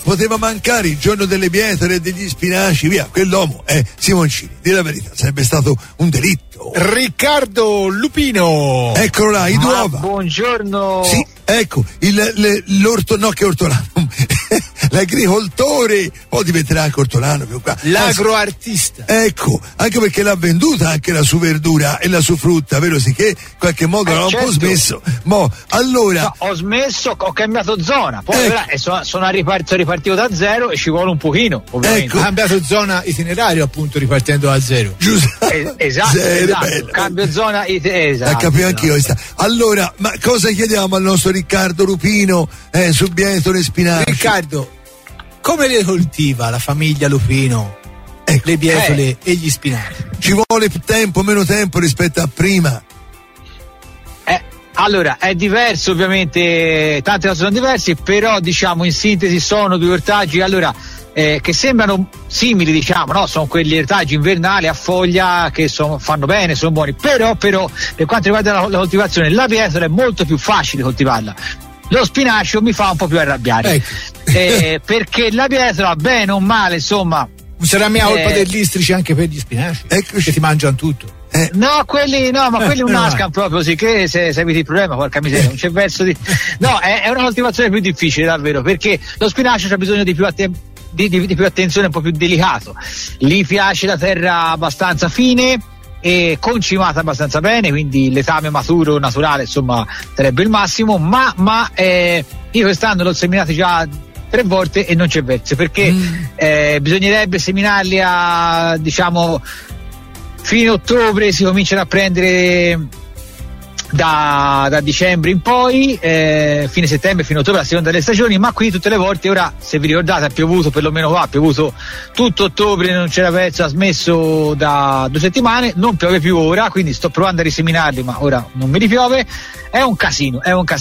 poteva mancare il giorno delle bietole e degli spinaci, via, quell'uomo è Simoncini, di la verità, sarebbe stato un delitto. Riccardo Lupino, eccolo là, i Duova. Buongiorno. Sì, ecco, l'agricoltore, poi diventerà anche ortolano più qua. L'agroartista. Ecco, anche perché l'ha venduta anche la sua verdura e la sua frutta, vero sì che in qualche modo l'ha un po' smesso. Allora. No, ho smesso, ho cambiato zona, poi sono ripartito da zero e ci vuole un pochino, ovviamente. Ecco. Ha cambiato zona itinerario, appunto, ripartendo da zero. Giusto. Esatto. Cambio zona, esatto. La capivo anch'io. Allora, ma cosa chiediamo al nostro Riccardo Lupino su bietole e spinaci? Riccardo, come le coltiva la famiglia Lupino? Ecco. Le bietole e gli spinaci? Ci vuole meno tempo rispetto a prima? Allora, è diverso ovviamente, tante cose sono diverse, però diciamo in sintesi sono due ortaggi, allora, che sembrano simili, diciamo, no? Sono quegli ortaggi invernali a foglia che fanno bene, sono buoni, però per quanto riguarda la coltivazione, la bietola è molto più facile coltivarla. Lo spinacio mi fa un po' più arrabbiare, perché la bietola, bene o male, insomma. Non sarà mia colpa dell'istrice anche per gli spinaci? Eccoci. Che ti mangiano tutto. Ma quelli un'ascan proprio, sì, che se eviti il problema, porca miseria, non c'è verso di. No, è una coltivazione più difficile davvero, perché lo spinacio ha bisogno di più attenzione, un po' più delicato. Gli piace la terra abbastanza fine e concimata abbastanza bene, quindi letame maturo naturale, insomma, sarebbe il massimo, ma io quest'anno l'ho seminato già 3 volte e non c'è verso, perché bisognerebbe seminarli a, diciamo, fine ottobre, si cominciano a prendere da dicembre in poi, fine settembre, fine ottobre, a seconda delle stagioni, ma qui tutte le volte, ora se vi ricordate ha piovuto, perlomeno qua ha piovuto tutto ottobre, non c'era verso, ha smesso da 2 settimane, non piove più ora, quindi sto provando a riseminarli, ma ora non mi ripiove, è un casino,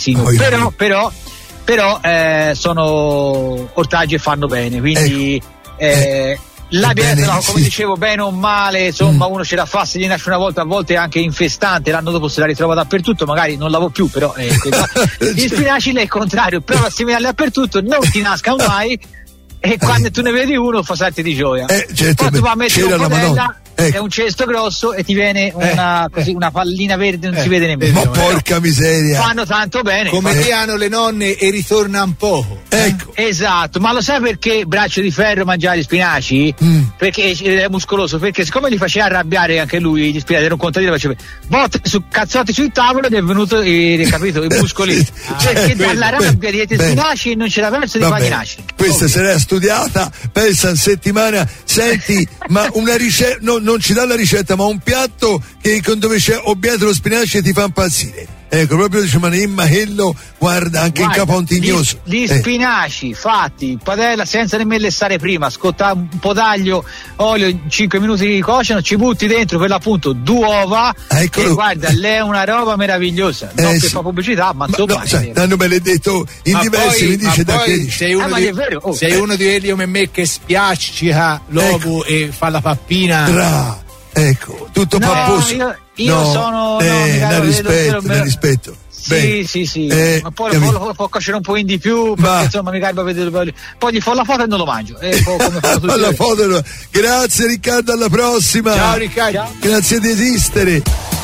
però sono ortaggi e fanno bene, quindi la bietola, come dicevo, bene o male, insomma, uno ce la fa, se gli nasce una volta, a volte è anche infestante, l'anno dopo se la ritrova dappertutto, magari non lavo più, però gli spinaci lei è il contrario, prova a seminarli dappertutto, non ti nascano mai, e quando tu ne vedi uno fa salti di gioia. Certo, poi tu vai a mettere un podella, ecco. È un cesto grosso e ti viene una pallina verde, non si vede nemmeno. Ma porca miseria, fanno tanto bene, come diano le nonne, e ritorna un poco. Ecco. Esatto, ma lo sai perché braccio di ferro mangiare gli spinaci? Perché è muscoloso, perché siccome li faceva arrabbiare anche lui, gli spinaci, era un contadino, faceva botte su cazzotti sul tavolo ed è venuto, capito, i muscoli, perché dalla rabbia di spinaci e non c'era verso di paninacci. Questa se l'è studiata, pensa in settimana. Senti, ma una ricetta, non ci dà la ricetta, ma un piatto che dove c'è bietolo spinaci e ti fa impazzire. Ecco, proprio diciamo, in macello, guarda, anche in capo ontignoso. Gli spinaci fatti in padella senza nemmeno lessare prima, scotta un po' d'aglio, olio, in 5 minuti di cuociono, ci butti dentro per l'appunto 2 uova. Eccolo. E guarda, lei è una roba meravigliosa, non per fa pubblicità, ma insomma. No, sai, l'hanno benedetto in diversi, mi dice da che dice. Sei uno di quelli come me che spiaccica l'uovo e fa la pappina. Ecco, tutto papposo. Io sono rispetto. Sì. Ma poi può cuocere un po' di più, perché insomma mi garba vedere. Poi gli fa la foto e non lo mangio. Grazie Riccardo, alla prossima. Ciao Riccardo. Grazie di esistere.